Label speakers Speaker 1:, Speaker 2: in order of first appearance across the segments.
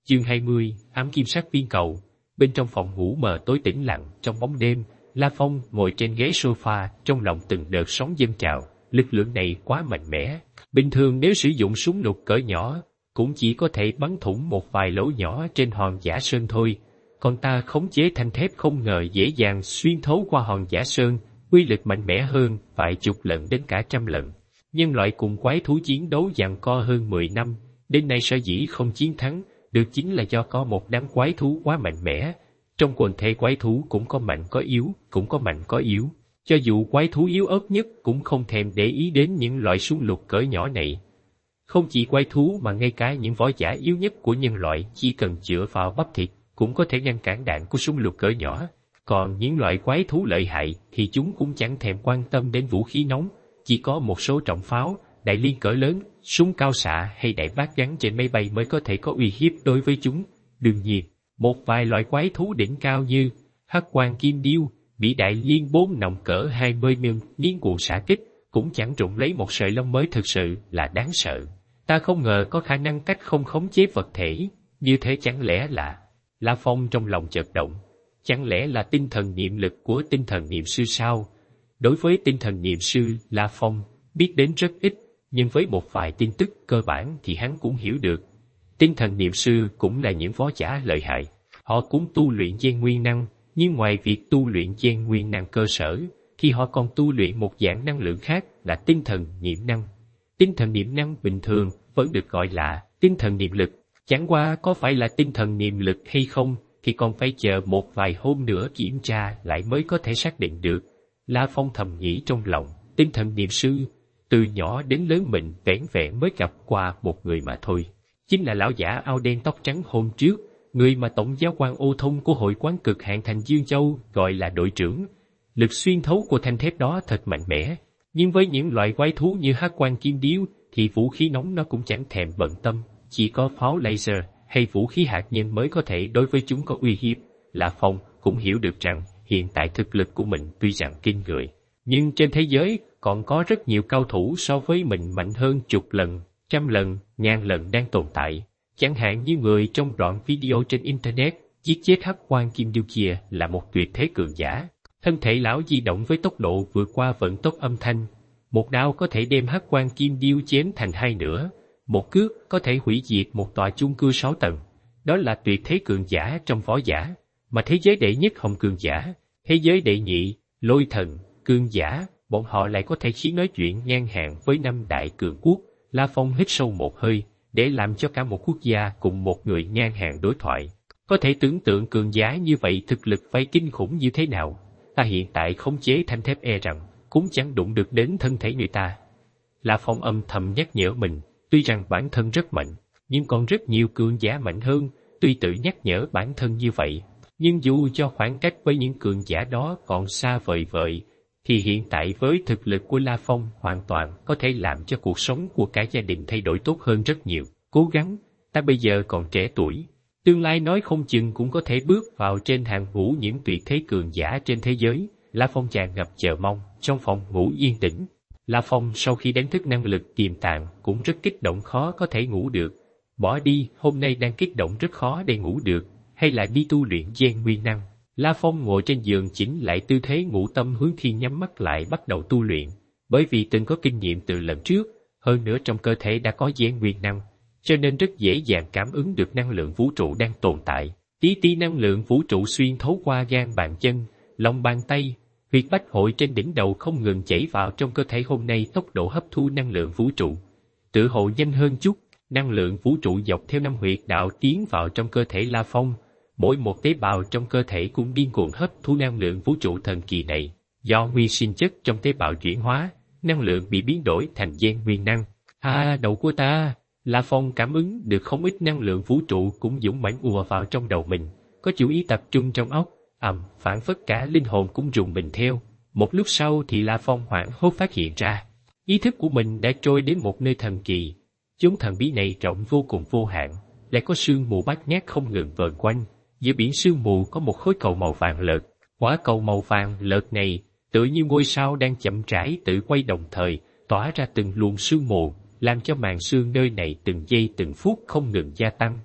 Speaker 1: Chương 20, ám kim sắc viên cầu. Bên trong phòng ngủ mờ tối tĩnh lặng trong bóng đêm, La Phong ngồi trên ghế sofa, trong lòng từng đợt sóng dâng trào. Lực lượng này quá mạnh mẽ. Bình thường nếu sử dụng súng lục cỡ nhỏ, cũng chỉ có thể bắn thủng một vài lỗ nhỏ trên hòn giả sơn thôi. Còn ta khống chế thanh thép không ngờ dễ dàng xuyên thấu qua hòn giả sơn, uy lực mạnh mẽ hơn vài chục lần đến cả 100 lần. Nhân loại cùng quái thú chiến đấu giằng co hơn 10 năm, đến nay sở dĩ không chiến thắng, được chính là do có một đám quái thú quá mạnh mẽ. Trong quần thể quái thú cũng có mạnh có yếu, cũng có mạnh có yếu. Cho dù quái thú yếu ớt nhất cũng không thèm để ý đến những loại súng lục cỡ nhỏ này. Không chỉ quái thú mà ngay cả những võ giả yếu nhất của nhân loại chỉ cần dựa vào bắp thịt cũng có thể ngăn cản đạn của súng lục cỡ nhỏ. Còn những loại quái thú lợi hại thì chúng cũng chẳng thèm quan tâm đến vũ khí nóng, chỉ có một số trọng pháo, đại liên cỡ lớn, súng cao xạ hay đại bác gắn trên máy bay mới có thể có uy hiếp đối với chúng. Đương nhiên, một vài loại quái thú đỉnh cao như hắc quan kim điêu, bị đại liên 4 nòng cỡ 20 mm nghiến cuồng xạ kích, cũng chẳng trụng lấy một sợi lông mới thực sự là đáng sợ. Ta không ngờ có khả năng cách không khống chế vật thể, như thế chẳng lẽ là... La Phong trong lòng chợt động. Chẳng lẽ là tinh thần niệm lực của tinh thần niệm sư sao? Đối với tinh thần niệm sư, La Phong biết đến rất ít, nhưng với một vài tin tức cơ bản thì hắn cũng hiểu được. Tinh thần niệm sư cũng là những võ giả lợi hại. Họ cũng tu luyện gen nguyên năng, nhưng ngoài việc tu luyện gen nguyên năng cơ sở, thì họ còn tu luyện một dạng năng lượng khác là tinh thần niệm năng. Tinh thần niệm năng bình thường vẫn được gọi là tinh thần niệm lực. Chẳng qua có phải là tinh thần niệm lực hay không thì còn phải chờ một vài hôm nữa kiểm tra lại mới có thể xác định được. La Phong thầm nghĩ trong lòng, tinh thần niệm sư, từ nhỏ đến lớn mình vẻn vẹn mới gặp qua một người mà thôi. Chính là lão giả áo đen tóc trắng hôm trước, người mà tổng giáo quan ô thông của hội quán cực hạn thành Dương Châu gọi là đội trưởng. Lực xuyên thấu của thanh thép đó thật mạnh mẽ, nhưng với những loại quái thú như hắc quan kim điêu thì vũ khí nóng nó cũng chẳng thèm bận tâm. Chỉ có pháo laser hay vũ khí hạt nhân mới có thể đối với chúng có uy hiếp. La Phong cũng hiểu được rằng hiện tại thực lực của mình tuy rằng kinh người, nhưng trên thế giới còn có rất nhiều cao thủ so với mình mạnh hơn chục lần, 100 lần, 1000 lần đang tồn tại. Chẳng hạn như người trong đoạn video trên Internet, giết chết hắc quan kim điêu kia là một tuyệt thế cường giả. Thân thể lão di động với tốc độ vượt qua vận tốc âm thanh. Một đao có thể đem hắc quan kim điêu chém thành hai nửa. Một cước có thể hủy diệt một tòa chung cư 6 tầng. Đó là tuyệt thế cường giả trong võ giả. Mà thế giới đệ nhất hồng cường giả, thế giới đệ nhị, lôi thần, cường giả, bọn họ lại có thể khiến nói chuyện ngang hàng với 5 đại cường quốc. La Phong hít sâu một hơi, để làm cho cả một quốc gia cùng một người ngang hàng đối thoại. Có thể tưởng tượng cường giả như vậy thực lực phải kinh khủng như thế nào. Ta hiện tại khống chế thanh thép e rằng, cũng chẳng đụng được đến thân thể người ta. La Phong âm thầm nhắc nhở mình. Tuy rằng bản thân rất mạnh, nhưng còn rất nhiều cường giả mạnh hơn, tuy tự nhắc nhở bản thân như vậy. Nhưng dù cho khoảng cách với những cường giả đó còn xa vời vợi, thì hiện tại với thực lực của La Phong hoàn toàn có thể làm cho cuộc sống của cả gia đình thay đổi tốt hơn rất nhiều. Cố gắng, ta bây giờ còn trẻ tuổi, tương lai nói không chừng cũng có thể bước vào trên hàng ngũ những tuyệt thế cường giả trên thế giới. La Phong tràn ngập chờ mong, trong phòng ngủ yên tĩnh. La Phong sau khi đánh thức năng lực tiềm tàng cũng rất kích động khó có thể ngủ được. Bỏ đi, hôm nay đang kích động rất khó để ngủ được, hay là đi tu luyện gen nguyên năng. La Phong ngồi trên giường chỉnh lại tư thế ngủ tâm hướng thiên nhắm mắt lại bắt đầu tu luyện. Bởi vì từng có kinh nghiệm từ lần trước, hơn nữa trong cơ thể đã có gen nguyên năng, cho nên rất dễ dàng cảm ứng được năng lượng vũ trụ đang tồn tại. Tí tí năng lượng vũ trụ xuyên thấu qua gan bàn chân, lòng bàn tay, huyệt bách hội trên đỉnh đầu không ngừng chảy vào trong cơ thể. Hôm nay tốc độ hấp thu năng lượng vũ trụ tự hồ nhanh hơn chút, năng lượng vũ trụ dọc theo năm huyệt đạo tiến vào trong cơ thể La Phong. Mỗi một tế bào trong cơ thể cũng điên cuồng hấp thu năng lượng vũ trụ thần kỳ này. Do nguyên sinh chất trong tế bào chuyển hóa, năng lượng bị biến đổi thành gen nguyên năng. Đầu của ta! La Phong cảm ứng được không ít năng lượng vũ trụ cũng dũng mãnh ùa vào trong đầu mình, có chủ ý tập trung trong óc. Phản phất cả linh hồn cũng rùng mình theo. Một lúc sau thì La Phong hoảng hốt phát hiện ra, ý thức của mình đã trôi đến một nơi thần kỳ. Chốn thần bí này rộng vô cùng vô hạn, lại có sương mù bát ngát không ngừng vờn quanh. Giữa biển sương mù có một khối cầu màu vàng lợt. Quả cầu màu vàng lợt này tựa như ngôi sao đang chậm rãi tự quay đồng thời, tỏa ra từng luồng sương mù, làm cho màn sương nơi này từng giây từng phút không ngừng gia tăng.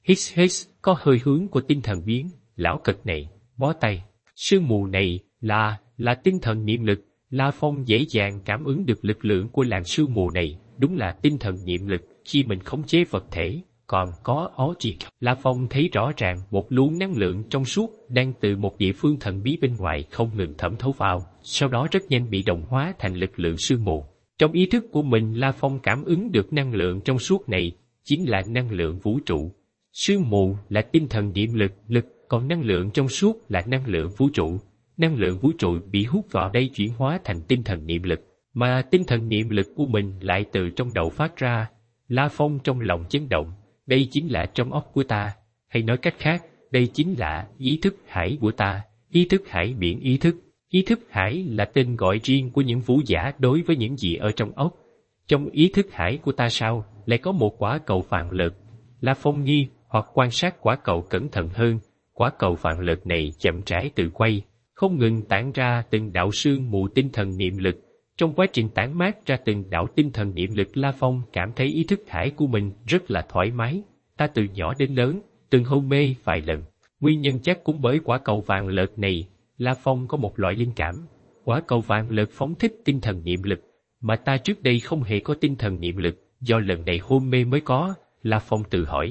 Speaker 1: hít, có hơi hướng của tinh thần biến, lão cật này, bó tay. Sương mù này là tinh thần niệm lực. La Phong dễ dàng cảm ứng được lực lượng của làn sương mù này, đúng là tinh thần niệm lực khi mình khống chế vật thể. Còn có Oji, La Phong thấy rõ ràng một luồng năng lượng trong suốt đang từ một địa phương thần bí bên ngoài không ngừng thẩm thấu vào, sau đó rất nhanh bị đồng hóa thành lực lượng sương mù. Trong ý thức của mình, La Phong cảm ứng được năng lượng trong suốt này chính là năng lượng vũ trụ. Sương mù là tinh thần niệm lực, còn năng lượng trong suốt là năng lượng vũ trụ. Năng lượng vũ trụ bị hút vào đây chuyển hóa thành tinh thần niệm lực, mà tinh thần niệm lực của mình lại từ trong đầu phát ra. La Phong trong lòng chấn động, đây chính là trong óc của ta, hay nói cách khác, đây chính là ý thức hải của ta, ý thức hải biển ý thức. Ý thức hải là tên gọi riêng của những vũ giả đối với những gì ở trong óc. Trong ý thức hải của ta sao, lại có một quả cầu vàng lợt? La Phong nghi hoặc quan sát quả cầu cẩn thận hơn, quả cầu vàng lợt này chậm rãi tự quay, không ngừng tản ra từng đạo sương mù tinh thần niệm lực. Trong quá trình tản mát ra từng đạo tinh thần niệm lực, La Phong cảm thấy ý thức hải của mình rất là thoải mái. Ta từ nhỏ đến lớn, từng hôn mê vài lần. Nguyên nhân chắc cũng bởi quả cầu vàng lợt này. La Phong có một loại linh cảm. Quả cầu vàng lợt phóng thích tinh thần niệm lực, mà ta trước đây không hề có tinh thần niệm lực, do lần này hôn mê mới có. La Phong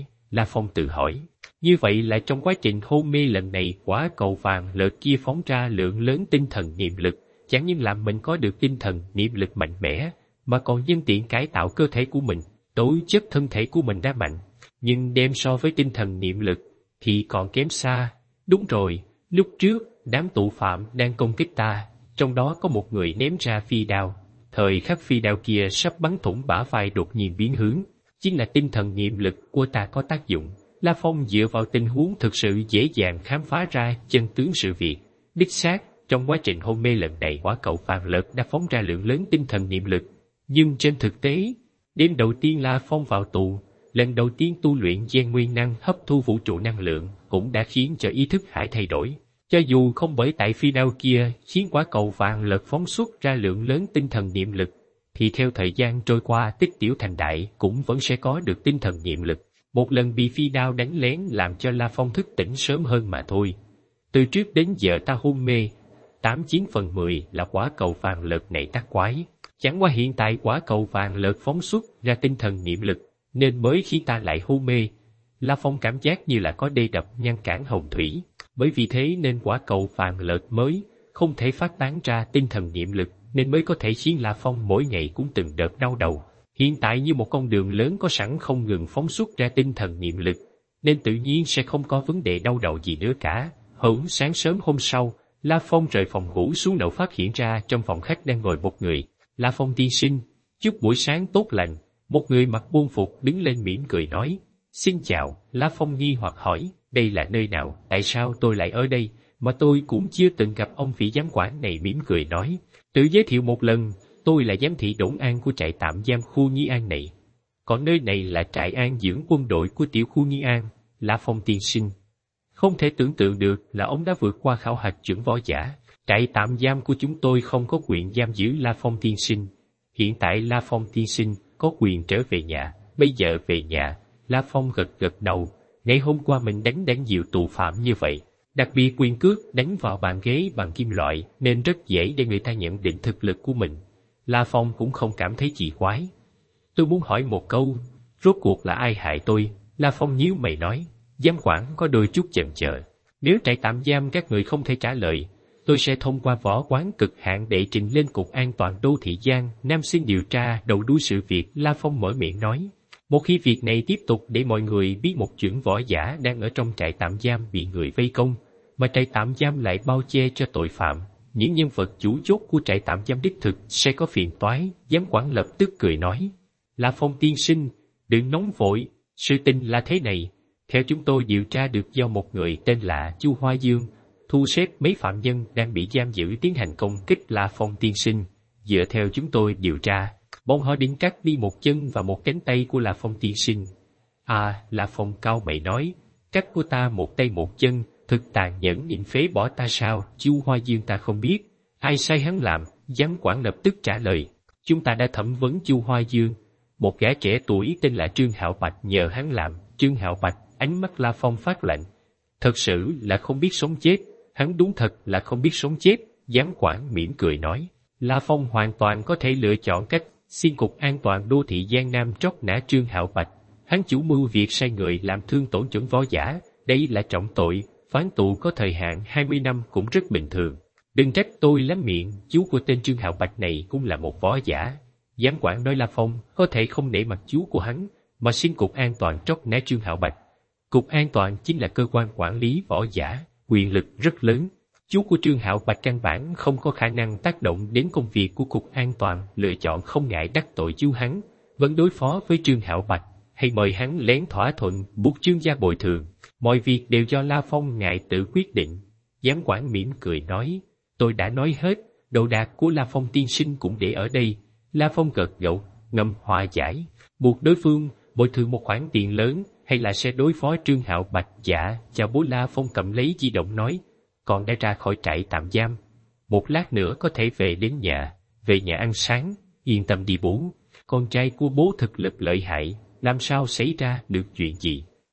Speaker 1: tự hỏi. Như vậy là trong quá trình hôn mê lần này, quả cầu vàng lợt kia phóng ra lượng lớn tinh thần niệm lực, chẳng những làm mình có được tinh thần niệm lực mạnh mẽ, mà còn nhân tiện cải tạo cơ thể của mình, tố chất thân thể của mình đã mạnh. Nhưng đem so với tinh thần niệm lực thì còn kém xa. Đúng rồi, lúc trước đám tù phạm đang công kích ta, trong đó có một người ném ra phi đao. Thời khắc phi đao kia sắp bắn thủng bả vai đột nhiên biến hướng, chính là tinh thần niệm lực của ta có tác dụng. La Phong dựa vào tình huống thực sự dễ dàng khám phá ra chân tướng sự việc. Đích xác, trong quá trình hôn mê lần này, quả cầu vàng lợt đã phóng ra lượng lớn tinh thần niệm lực. Nhưng trên thực tế, đêm đầu tiên La Phong vào tù, lần đầu tiên tu luyện gen nguyên năng hấp thu vũ trụ năng lượng cũng đã khiến cho ý thức hải thay đổi. Cho dù không bởi tại phi đao kia khiến quả cầu vàng lợt phóng xuất ra lượng lớn tinh thần niệm lực, thì theo thời gian trôi qua tích tiểu thành đại cũng vẫn sẽ có được tinh thần niệm lực. Một lần bị phi đao đánh lén làm cho La Phong thức tỉnh sớm hơn mà thôi. Từ trước đến giờ ta hôn mê, 89/10 là quả cầu vàng lợt này tác quái. Chẳng qua hiện tại quả cầu vàng lợt phóng xuất ra tinh thần niệm lực, nên mới khiến ta lại hôn mê. La Phong cảm giác như là có đê đập ngăn cản hồng thủy. Bởi vì thế nên quả cầu vàng lợt mới không thể phát tán ra tinh thần niệm lực, nên mới có thể khiến La Phong mỗi ngày cũng từng đợt đau đầu. Hiện tại như một con đường lớn có sẵn không ngừng phóng xuất ra tinh thần niệm lực, nên tự nhiên sẽ không có vấn đề đau đầu gì nữa cả. Hửng sáng sớm hôm sau, La Phong rời phòng ngủ xuống lầu phát hiện ra trong phòng khách đang ngồi một người. La Phong tiên sinh, chúc buổi sáng tốt lành. Một người mặc buôn phục đứng lên mỉm cười nói. Xin chào. La Phong nghi hoặc hỏi, đây là nơi nào, tại sao tôi lại ở đây, mà tôi cũng chưa từng gặp ông vị giám quản này. Mỉm cười nói, tự giới thiệu một lần, tôi là giám thị Đổng An của trại tạm giam khu Nhi An này. Còn nơi này là trại an dưỡng quân đội của tiểu khu Nhi An. La Phong tiên sinh, không thể tưởng tượng được là ông đã vượt qua khảo hạch chuẩn võ giả. Trại tạm giam của chúng tôi không có quyền giam giữ La Phong tiên sinh. Hiện tại La Phong tiên sinh có quyền trở về nhà. Bây giờ về nhà. La Phong gật đầu. Ngày hôm qua mình đánh nhiều tù phạm như vậy, đặc biệt quyền cước đánh vào bàn ghế bằng kim loại, nên rất dễ để người ta nhận định thực lực của mình. La Phong cũng không cảm thấy gì quái. Tôi muốn hỏi một câu, rốt cuộc là ai hại tôi? La Phong nhíu mày nói. Giám quản có đôi chút chần chờ. Nếu trại tạm giam các người không thể trả lời, tôi sẽ thông qua võ quán cực hạn đệ trình lên Cục An toàn Đô thị Giang Nam xin điều tra đầu đuôi sự việc. La Phong mở miệng nói. Một khi việc này tiếp tục để mọi người biết một chuẩn võ giả đang ở trong trại tạm giam bị người vây công, mà trại tạm giam lại bao che cho tội phạm, những nhân vật chủ chốt của trại tạm giam đích thực sẽ có phiền toái. Giám quản lập tức cười nói. La Phong tiên sinh, đừng nóng vội, sự tình là thế này. Theo chúng tôi điều tra được, do một người tên là Chu Hoa Dương thu xếp mấy phạm nhân đang bị giam giữ tiến hành công kích La Phong tiên sinh. Dựa theo chúng tôi điều tra, bọn họ định cắt đi một chân và một cánh tay của La Phong tiên sinh. À, La Phong cao mày nói, cắt của ta một tay một chân, thực tàn nhẫn, định phế bỏ ta sao? Chu Hoa Dương ta không biết, ai sai hắn làm? Giám quản lập tức trả lời, chúng ta đã thẩm vấn Chu Hoa Dương, một gã trẻ tuổi tên là Trương Hạo Bạch nhờ hắn làm. Trương Hạo Bạch, Ánh mắt La Phong phát lạnh. Thật sự là không biết sống chết, hắn đúng thật là không biết sống chết. Giám quản mỉm cười nói. La Phong hoàn toàn có thể lựa chọn cách xin Cục An toàn Đô thị Giang Nam trót nã Trương Hạo Bạch. Hắn chủ mưu việc sai người làm thương tổn chuẩn võ giả, đây là trọng tội, phán tù có thời hạn 20 năm cũng rất bình thường. Đừng trách tôi lắm miệng, chú của tên Trương Hạo Bạch này cũng là một võ giả. Giám quản nói La Phong có thể không nể mặt chú của hắn, mà xin Cục An toàn trót nã Trương Hạo Bạch. Cục An toàn chính là cơ quan quản lý võ giả, quyền lực rất lớn. Chú của Trương Hạo Bạch căn bản không có khả năng tác động đến công việc của Cục An toàn, lựa chọn không ngại đắc tội chú hắn, vẫn đối phó với Trương Hạo Bạch, hay mời hắn lén thỏa thuận buộc Trương gia bồi thường. Mọi việc đều do La Phong ngại tự quyết định. Giám quản mỉm cười nói, tôi đã nói hết, đồ đạc của La Phong tiên sinh cũng để ở đây. La Phong gật gẫu, ngầm hòa giải, buộc đối phương bồi thường một khoản tiền lớn, hay là sẽ đối phó Trương Hạo Bạch. Dạ, chào bố. La Phong cầm lấy di động nói, còn đã ra khỏi trại tạm giam. Một lát nữa có thể về nhà ăn sáng, yên tâm đi bố. Con trai của bố thực lực lợi hại, làm sao xảy ra được chuyện gì.